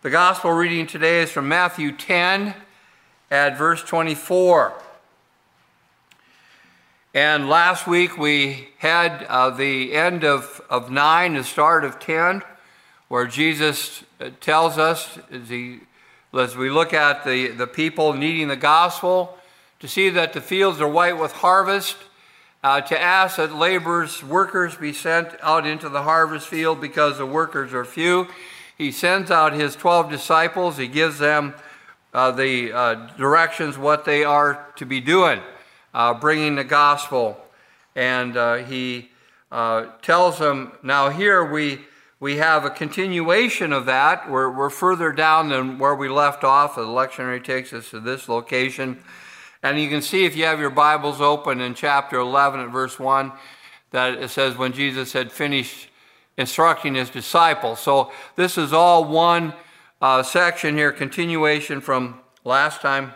The gospel reading today is from Matthew 10 at verse 24. And last week we had the end of 9, the start of 10, where Jesus tells us, as we look at the people needing the gospel, to see that the fields are white with harvest, to ask that workers be sent out into the harvest field because the workers are few. He sends out his 12 disciples. He gives them the directions what they are to be doing, bringing the gospel. And he tells them, now here we have a continuation of that. We're further down than where we left off. The lectionary takes us to this location. And you can see, if you have your Bibles open, in chapter 11 at verse 1, that it says when Jesus had finished instructing his disciples. So this is all one section here, continuation from last time.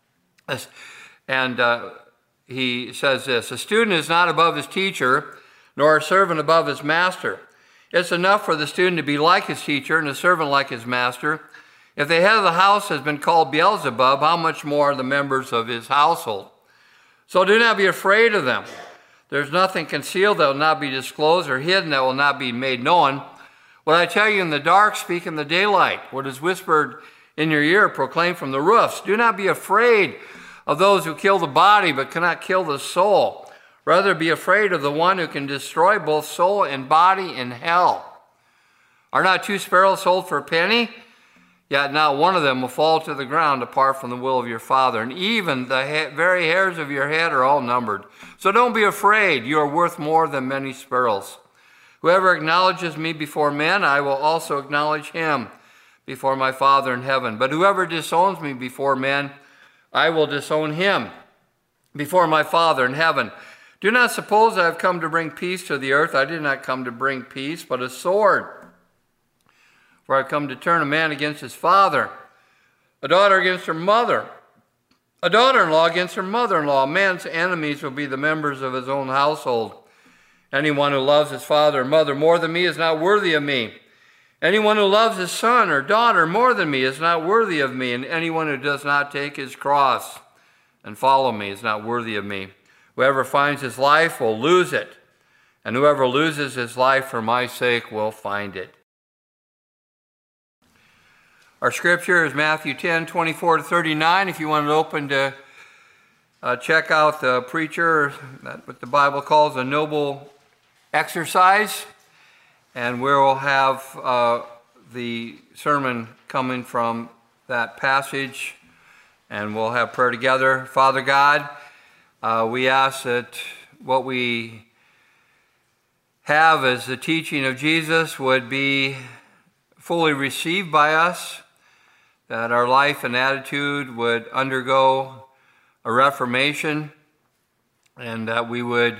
And he says this: a student is not above his teacher, nor a servant above his master. It's enough for the student to be like his teacher and the servant like his master. If the head of the house has been called Beelzebub, how much more the members of his household? So do not be afraid of them. There's nothing concealed that will not be disclosed, or hidden that will not be made known. What I tell you in the dark, speak in the daylight. What is whispered in your ear, proclaim from the roofs. Do not be afraid of those who kill the body, but cannot kill the soul. Rather be afraid of the one who can destroy both soul and body in hell. Are not 2 sparrows sold for a penny? Yet not one of them will fall to the ground apart from the will of your Father. And even the very hairs of your head are all numbered. So don't be afraid. You are worth more than many sparrows. Whoever acknowledges me before men, I will also acknowledge him before my Father in heaven. But whoever disowns me before men, I will disown him before my Father in heaven. Do not suppose I have come to bring peace to the earth. I did not come to bring peace, but a sword. For I have come to turn a man against his father, a daughter against her mother, a daughter-in-law against her mother-in-law. A man's enemies will be the members of his own household. Anyone who loves his father or mother more than me is not worthy of me. Anyone who loves his son or daughter more than me is not worthy of me. And anyone who does not take his cross and follow me is not worthy of me. Whoever finds his life will lose it, and whoever loses his life for my sake will find it. Our scripture is Matthew 10, 24 to 39. If you want to open to check out the preacher, that's what the Bible calls a noble exercise. And we'll have the sermon coming from that passage, and we'll have prayer together. Father God, we ask that what we have as the teaching of Jesus would be fully received by us, that our life and attitude would undergo a reformation, and that we would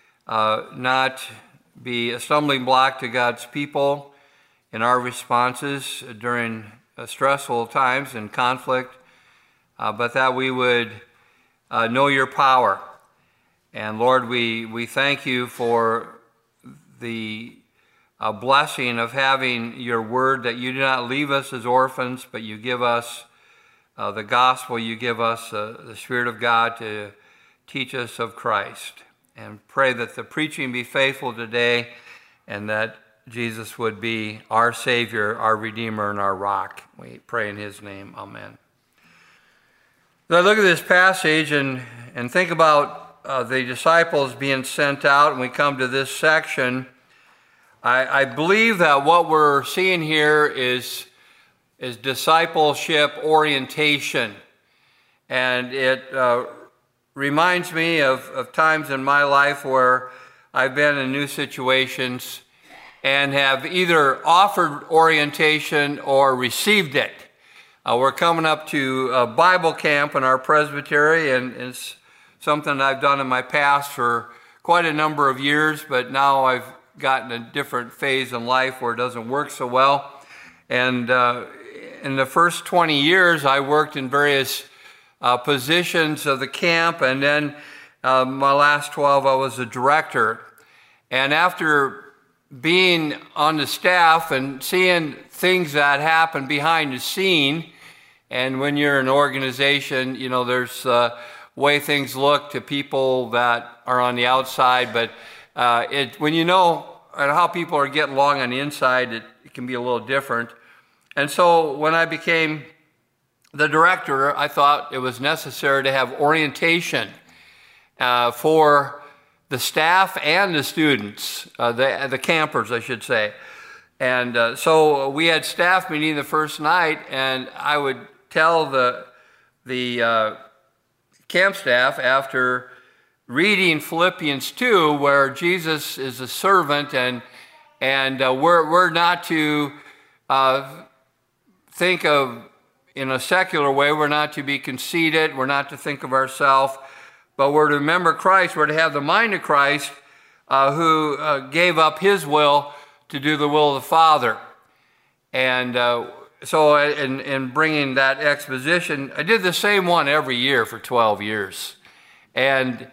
not be a stumbling block to God's people in our responses during stressful times and conflict, but that we would know your power. And Lord, we thank you for the blessing of having your word, that you do not leave us as orphans, but you give us the gospel, you give us the Spirit of God to teach us of Christ. And pray that the preaching be faithful today, and that Jesus would be our Savior, our Redeemer, and our rock. We pray in his name. Amen. As I look at this passage and think about the disciples being sent out, and we come to this section, I believe that what we're seeing here is discipleship orientation. And it reminds me of times in my life where I've been in new situations and have either offered orientation or received it. We're coming up to a Bible camp in our presbytery, and it's something I've done in my past for quite a number of years, but now I've gotten a different phase in life where it doesn't work so well. And in the first 20 years, I worked in various positions of the camp, and then my last 12, I was a director. And after being on the staff and seeing things that happen behind the scene. And when you're an organization, you know, there's way things look to people that are on the outside, but when you know how people are getting along on the inside, it can be a little different. And so when I became the director, I thought it was necessary to have orientation for the staff and the students, the campers, I should say. And so we had staff meeting the first night, and I would tell the camp staff, after reading Philippians 2, where Jesus is a servant, and we're not to think of, in a secular way, we're not to be conceited, we're not to think of ourselves, but we're to remember Christ, we're to have the mind of Christ, who gave up his will to do the will of the Father. And so in bringing that exposition, I did the same one every year for 12 years. And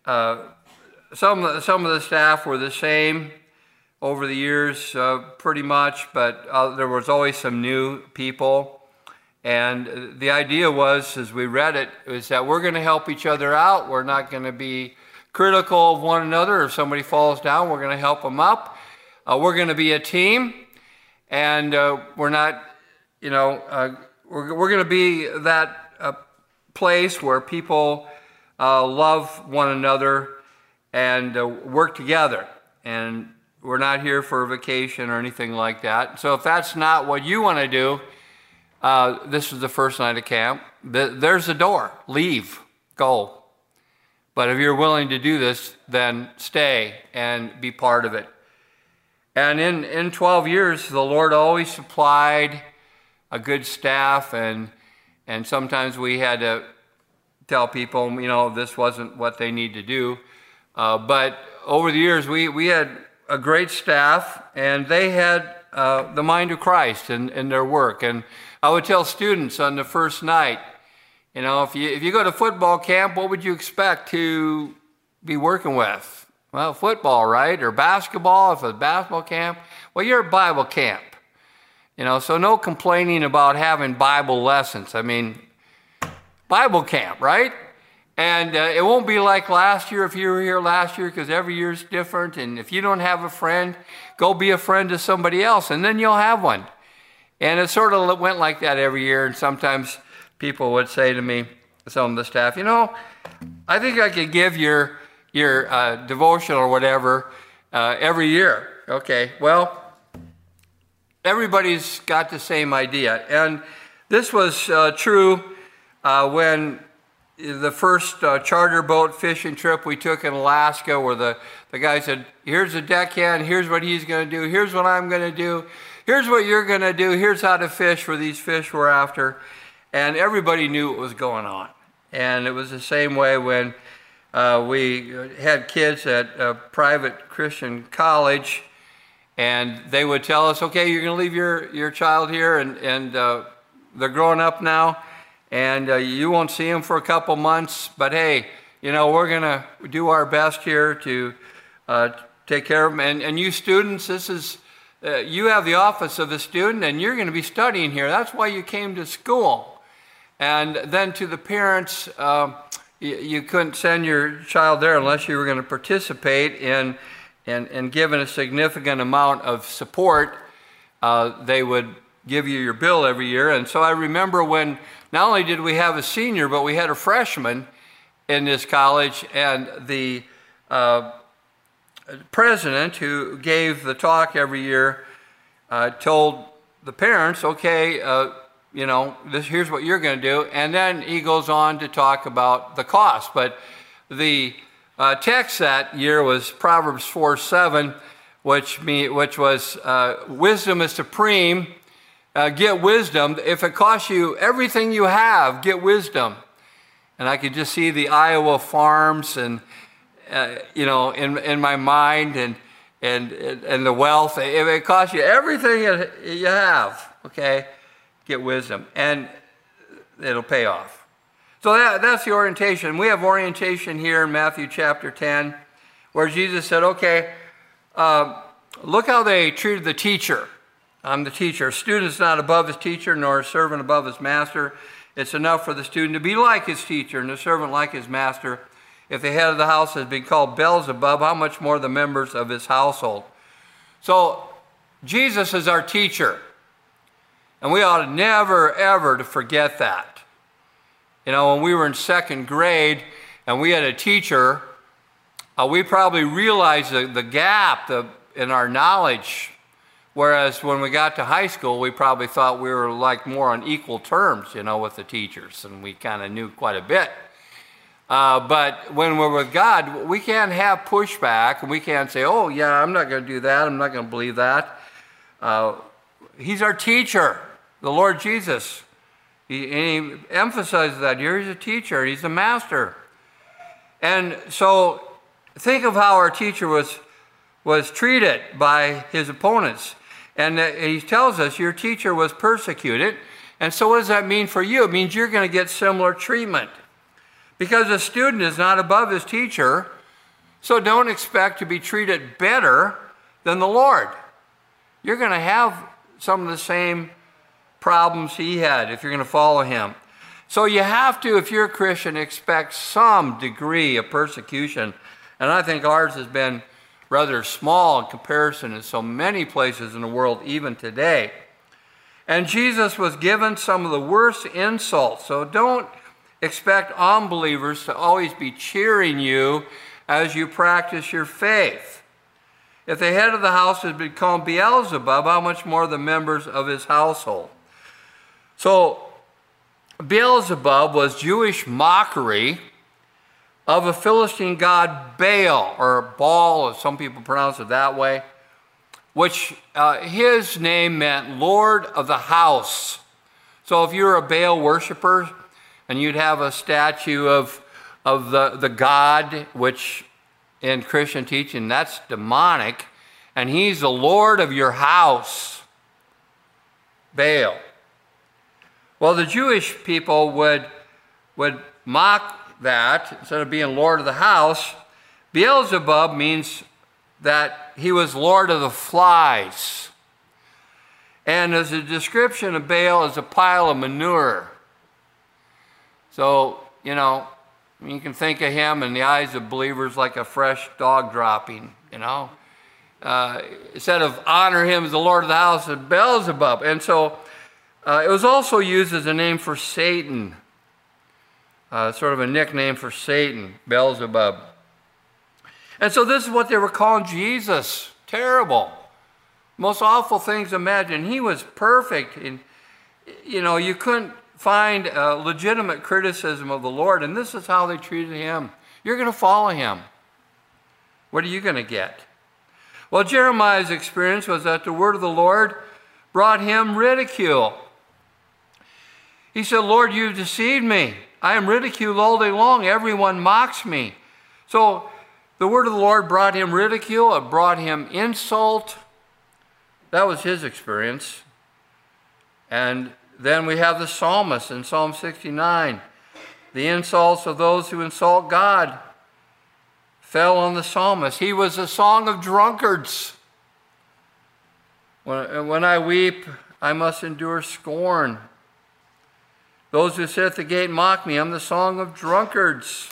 some of the staff were the same over the years, pretty much, but there was always some new people. And the idea was, as we read it, is that we're going to help each other out. We're not going to be critical of one another. If somebody falls down, we're going to help them up. We're going to be a team, and we're not, you know, we're going to be that place where people love one another and work together. And we're not here for a vacation or anything like that. So if that's not what you want to do, this is the first night of camp. There's the door. Leave. Go. But if you're willing to do this, then stay and be part of it. And in 12 years, the Lord always supplied a good staff, and sometimes we had to tell people, you know, this wasn't what they need to do. But over the years, we had a great staff, and they had the mind of Christ in their work. And I would tell students on the first night, you know, if you go to football camp, what would you expect to be working with? Well, football, right? Or basketball, if it's basketball camp. Well, you're at Bible camp. You know, so no complaining about having Bible lessons. I mean, Bible camp, right? And it won't be like last year if you were here last year, because every year is different. And if you don't have a friend, go be a friend to somebody else, and then you'll have one. And it sort of went like that every year. And sometimes people would say to me, some of the staff, you know, I think I could give your devotion or whatever every year. Okay, well, everybody's got the same idea. And this was true when the first charter boat fishing trip we took in Alaska, where the guy said, here's the deckhand, here's what he's going to do, here's what I'm going to do, here's what you're going to do, here's how to fish for these fish we're after. And everybody knew what was going on. And it was the same way when we had kids at a private Christian college, and they would tell us, okay, you're going to leave your child here, and they're growing up now, and you won't see them for a couple months, but hey, you know, we're going to do our best here to take care of them. And you students, this is, you have the office of a student, and you're going to be studying here. That's why you came to school. And then to the parents, you couldn't send your child there unless you were going to participate in given a significant amount of support. They would give you your bill every year. And so I remember when not only did we have a senior, but we had a freshman in this college, and the president who gave the talk every year told the parents, okay, you know, here's what you're going to do. And then he goes on to talk about the cost. But the text that year was Proverbs 4:7, which was wisdom is supreme. Get wisdom. If it costs you everything you have, get wisdom. And I could just see the Iowa farms, and you know, in my mind, and the wealth. If it costs you everything you have, okay, get wisdom, and it'll pay off. So that's the orientation. We have orientation here in Matthew chapter 10, where Jesus said, okay, look how they treated the teacher. I'm the teacher. A student is not above his teacher, nor a servant above his master. It's enough for the student to be like his teacher and the servant like his master. If the head of the house has been called Beelzebub, how much more the members of his household? So Jesus is our teacher. And we ought to never, ever to forget that. You know, when we were in second grade and we had a teacher, we probably realized the gap in our knowledge. Whereas when we got to high school, we probably thought we were like more on equal terms, you know, with the teachers. And we kind of knew quite a bit. But when we're with God, we can't have pushback. And we can't say, oh, yeah, I'm not going to do that. I'm not going to believe that. He's our teacher, the Lord Jesus. He emphasizes that here he's a teacher, he's a master. And so think of how our teacher was treated by his opponents. And he tells us your teacher was persecuted. And so what does that mean for you? It means you're going to get similar treatment. Because a student is not above his teacher, so don't expect to be treated better than the Lord. You're going to have some of the same problems he had if you're going to follow him. So you have to, if you're a Christian, expect some degree of persecution. And I think ours has been rather small in comparison to so many places in the world even today. And Jesus was given some of the worst insults. So don't expect unbelievers to always be cheering you as you practice your faith. If the head of the house has become Beelzebub, how much more the members of his household? So Beelzebub was Jewish mockery of a Philistine god Baal, or Baal, as some people pronounce it that way, which his name meant Lord of the House. So if you're a Baal worshiper and you'd have a statue of the god, which in Christian teaching, that's demonic, and he's the Lord of your house, Baal. Well, the Jewish people would mock that. Instead of being Lord of the house, Beelzebub means that he was Lord of the flies. And as a description of Baal as a pile of manure. So, you know, you can think of him in the eyes of believers like a fresh dog dropping, you know. Instead of honor him as the Lord of the house, it's Beelzebub. And so it was also used as a name for Satan, sort of a nickname for Satan, Beelzebub. And so this is what they were calling Jesus. Terrible. Most awful things imagined. He was perfect. And, you know, you couldn't find a legitimate criticism of the Lord, and this is how they treated him. You're going to follow him. What are you going to get? Well, Jeremiah's experience was that the word of the Lord brought him ridicule. He said, Lord, you've deceived me. I am ridiculed all day long. Everyone mocks me. So the word of the Lord brought him ridicule. It brought him insult. That was his experience. And then we have the psalmist in Psalm 69. The insults of those who insult God fell on the psalmist. He was a song of drunkards. When I weep, I must endure scorn. Those who sit at the gate mock me. I'm the song of drunkards.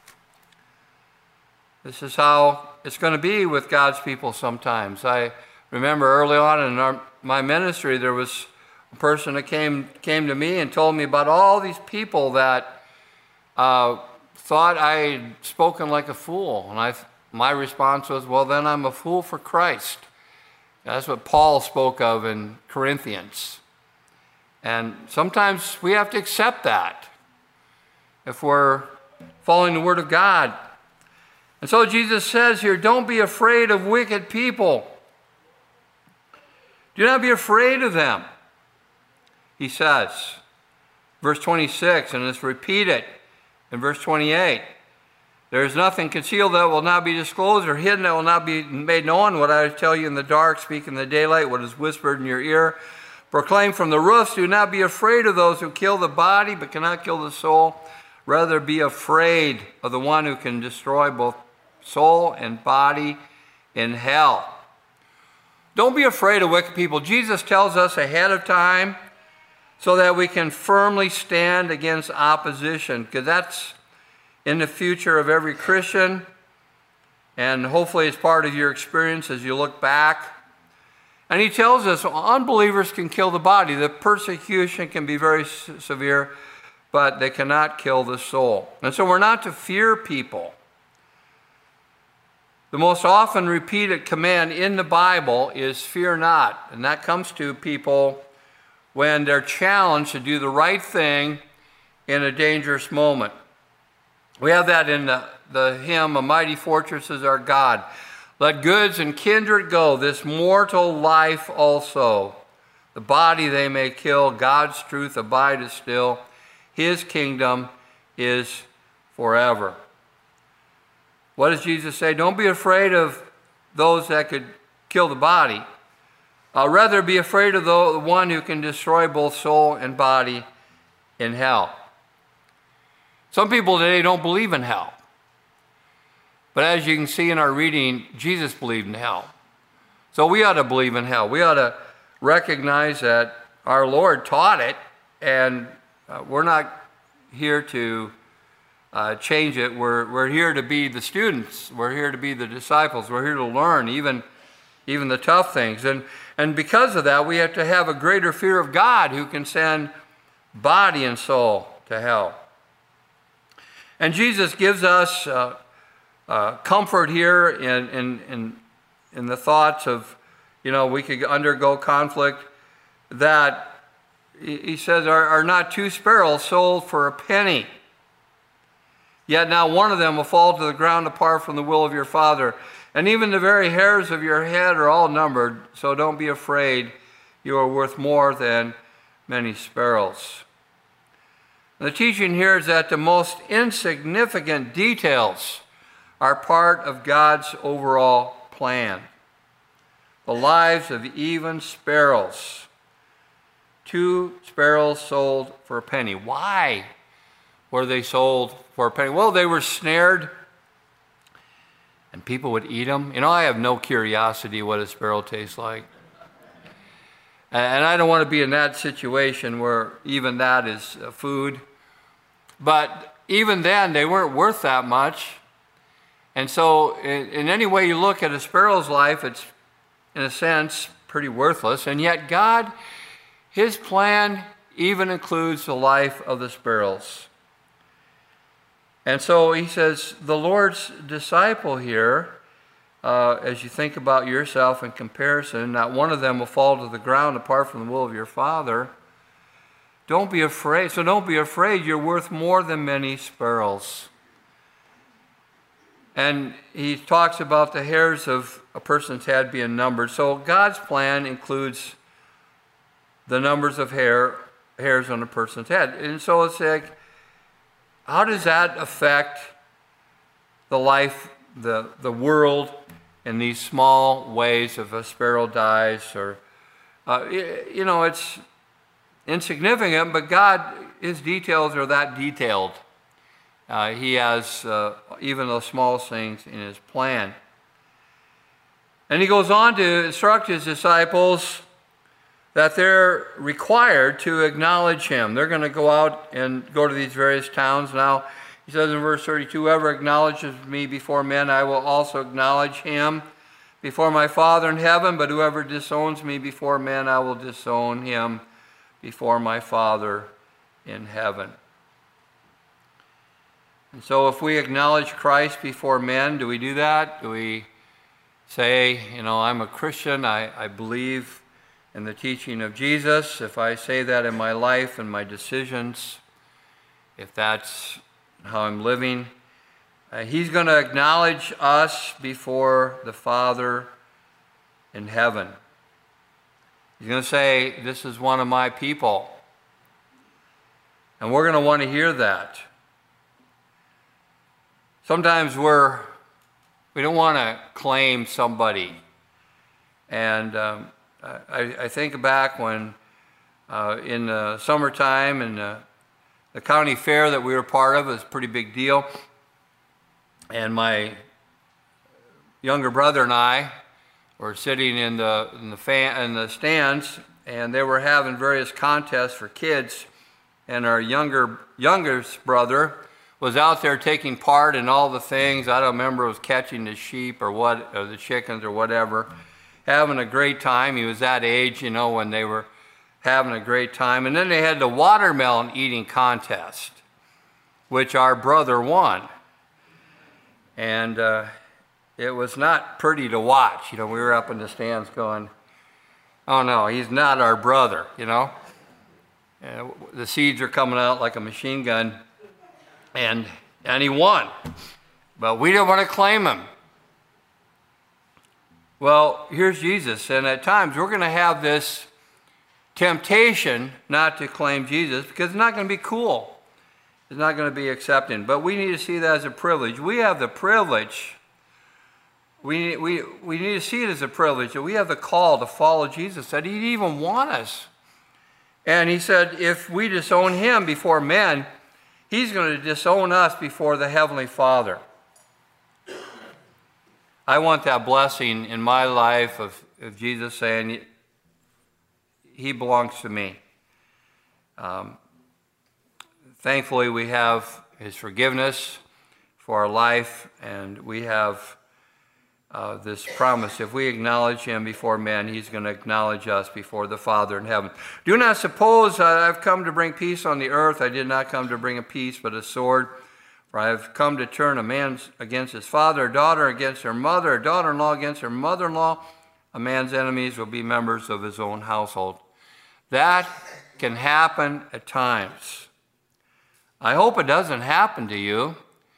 This is how it's going to be with God's people sometimes. I remember early on in my ministry, there was a person that came to me and told me about all these people that thought I had spoken like a fool. And my response was, well, then I'm a fool for Christ. That's what Paul spoke of in Corinthians. And sometimes we have to accept that if we're following the Word of God. And so Jesus says here, don't be afraid of wicked people. Do not be afraid of them, he says. Verse 26, and it's repeated in verse 28. There is nothing concealed that will not be disclosed, or hidden that will not be made known. What I tell you in the dark, speak in the daylight. What is whispered in your ear, proclaim from the roofs. Do not be afraid of those who kill the body, but cannot kill the soul. Rather be afraid of the one who can destroy both soul and body in hell. Don't be afraid of wicked people. Jesus tells us ahead of time so that we can firmly stand against opposition, because that's in the future of every Christian, and hopefully it's part of your experience as you look back. And he tells us unbelievers can kill the body. The persecution can be very severe, but they cannot kill the soul. And so we're not to fear people. The most often repeated command in the Bible is fear not. And that comes to people when they're challenged to do the right thing in a dangerous moment. We have that in the hymn, "A Mighty Fortress is Our God." Let goods and kindred go, this mortal life also. The body they may kill, God's truth abideth still. His kingdom is forever. What does Jesus say? Don't be afraid of those that could kill the body. Rather be afraid of the one who can destroy both soul and body in hell. Some people today don't believe in hell. But as you can see in our reading, Jesus believed in hell. So we ought to believe in hell. We ought to recognize that our Lord taught it, and we're not here to change it. We're here to be the students. We're here to be the disciples. We're here to learn even the tough things. And because of that, we have to have a greater fear of God, who can send body and soul to hell. And Jesus gives us comfort here in the thoughts of, we could undergo conflict, that he says, are not 2 sparrows sold for a penny? Yet not one of them will fall to the ground apart from the will of your Father. And even the very hairs of your head are all numbered, so don't be afraid. You are worth more than many sparrows. And the teaching here is that the most insignificant details are part of God's overall plan. The lives of even sparrows. 2 sparrows sold for a penny. Why were they sold for a penny? Well, they were snared, and people would eat them. I have no curiosity what a sparrow tastes like. And I don't want to be in that situation where even that is food. But even then, they weren't worth that much. And so in any way you look at a sparrow's life, it's, in a sense, pretty worthless. And yet God, his plan even includes the life of the sparrows. And so he says, the Lord's disciple here, as you think about yourself in comparison, not one of them will fall to the ground apart from the will of your Father. Don't be afraid. So don't be afraid. You're worth more than many sparrows. And he talks about the hairs of a person's head being numbered. So God's plan includes the numbers of hairs on a person's head. And so it's like, how does that affect the life, the world, in these small ways? If a sparrow dies, or, it's insignificant, but God, his details are that detailed. He has even the smallest things in his plan. And he goes on to instruct his disciples that they're required to acknowledge him. They're going to go out and go to these various towns. Now, he says in verse 32, whoever acknowledges me before men, I will also acknowledge him before my Father in heaven. But whoever disowns me before men, I will disown him before my Father in heaven. And so if we acknowledge Christ before men, do we do that? Do we say, I'm a Christian, I believe in the teaching of Jesus? If I say that in my life and my decisions, if that's how I'm living, he's going to acknowledge us before the Father in heaven. He's going to say, this is one of my people. And we're going to want to hear that. Sometimes we don't want to claim somebody. And I think back when in the summertime and the county fair that we were part of, it was a pretty big deal. And my younger brother and I were sitting in the stands, and they were having various contests for kids. And our youngest brother was out there taking part in all the things. I don't remember, it was catching the sheep or the chickens or whatever, having a great time. He was that age, when they were having a great time. And then they had the watermelon eating contest, which our brother won. And it was not pretty to watch. We were up in the stands going, oh no, he's not our brother, The seeds are coming out like a machine gun, and he won. But we didn't want to claim him. Well, here's Jesus, and at times we're going to have this temptation not to claim Jesus because it's not going to be cool. It's not going to be accepted. But we need to see that as a privilege. We have the privilege. We need to see it as a privilege that we have the call to follow Jesus, that he'd even want us. And he said, if we disown him before men, he's going to disown us before the Heavenly Father. I want that blessing in my life of Jesus saying, he belongs to me. Thankfully, we have his forgiveness for our life, and we have this promise. If we acknowledge him before men, he's going to acknowledge us before the Father in heaven. Do not suppose I've come to bring peace on the earth. I did not come to bring a peace, but a sword. For I have come to turn a man against his father, a daughter against her mother, a daughter-in-law against her mother-in-law. A man's enemies will be members of his own household. That can happen at times. I hope it doesn't happen to you,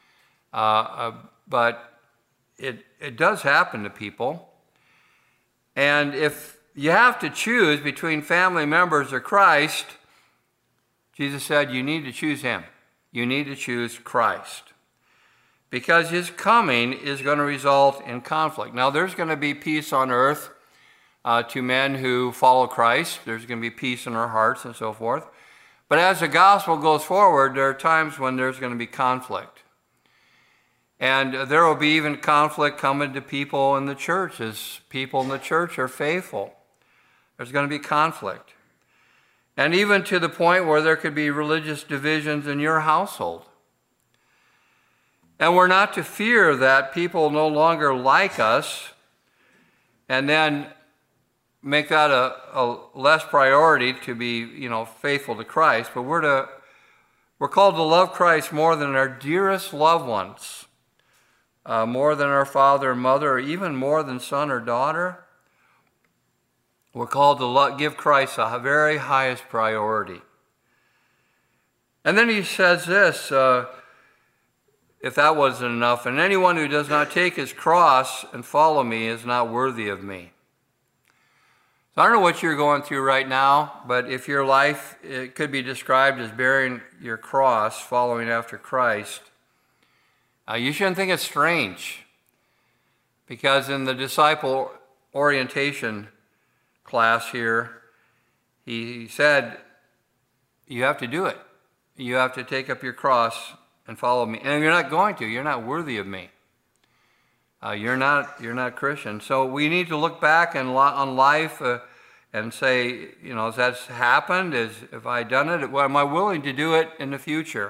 but it does happen to people. And if you have to choose between family members or Christ, Jesus said you need to choose him. You need to choose Christ. Because his coming is going to result in conflict. Now, there's going to be peace on earth to men who follow Christ. There's going to be peace in our hearts and so forth. But as the gospel goes forward, there are times when there's going to be conflict. And there will be even conflict coming to people in the church as people in the church are faithful. There's going to be conflict. And even to the point where there could be religious divisions in your household. And we're not to fear that people no longer like us and then make that a less priority to be, faithful to Christ. But we're called to love Christ more than our dearest loved ones. More than our father and mother, or even more than son or daughter. We're called to give Christ the very highest priority. And then he says this, if that wasn't enough, and anyone who does not take his cross and follow me is not worthy of me. So I don't know what you're going through right now, but if your life it could be described as bearing your cross, following after Christ, you shouldn't think it's strange, because in the disciple orientation class here, he said, you have to do it. You have to take up your cross and follow me. And if you're not going to, you're not worthy of me. You're not Christian. So we need to look back on life and say, has that happened? Have I done it? Well, am I willing to do it in the future?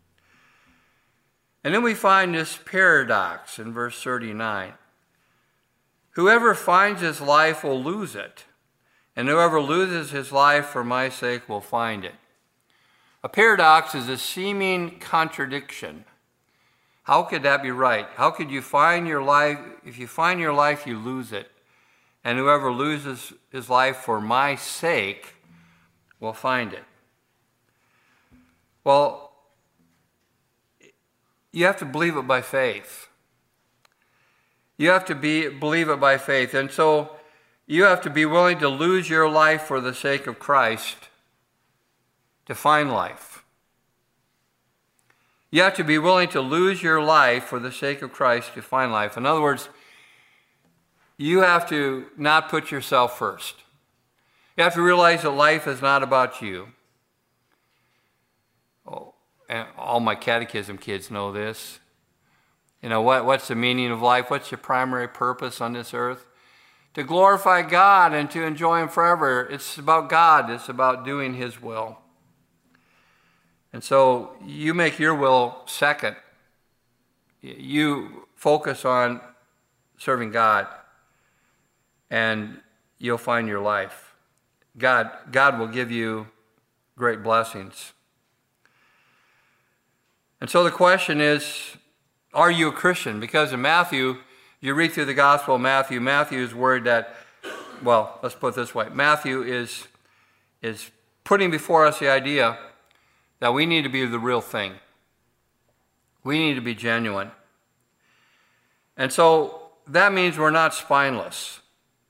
And then we find this paradox in verse 39. Whoever finds his life will lose it, and whoever loses his life for my sake will find it. A paradox is a seeming contradiction. How could that be right? How could you find your life? If you find your life, you lose it. And whoever loses his life for my sake will find it. Well, you have to believe it by faith. You have to believe it by faith. And so you have to be willing to lose your life for the sake of Christ to find life. You have to be willing to lose your life for the sake of Christ to find life. In other words, you have to not put yourself first. You have to realize that life is not about you. Oh, and all my catechism kids know this. What's the meaning of life? What's your primary purpose on this earth? to glorify God and to enjoy Him forever. It's about God. It's about doing His will. And so you make your will second. You focus on serving God, and you'll find your life. God will give you great blessings. And so the question is, are you a Christian? Because in Matthew, you read through the Gospel of Matthew, Matthew is worried that, well, let's put it this way. Matthew is putting before us the idea that we need to be the real thing. We need to be genuine. And so that means we're not spineless.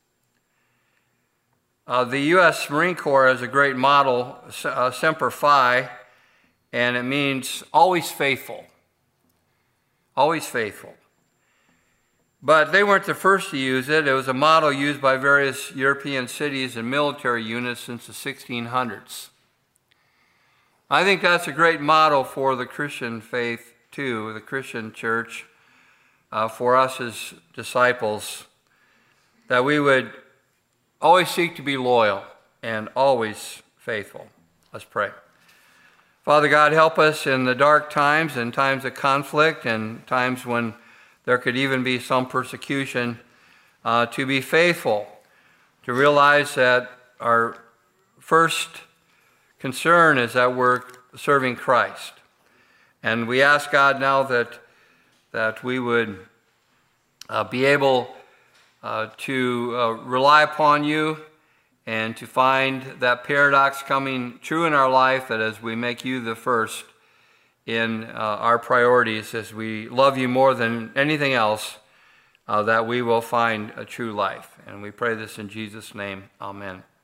The U.S. Marine Corps has a great model, Semper Fi, and it means always faithful. Always faithful. But they weren't the first to use it. It was a model used by various European cities and military units since the 1600s. I think that's a great model for the Christian faith, too, the Christian church, for us as disciples, that we would always seek to be loyal and always faithful. Let's pray. Father God, help us in the dark times and times of conflict and times when there could even be some persecution, to be faithful, to realize that our first concern is that we're serving Christ. And we ask God now that we would be able to rely upon you and to find that paradox coming true in our life, that as we make you the first in our priorities, as we love you more than anything else, that we will find a true life. And we pray this in Jesus' name. Amen.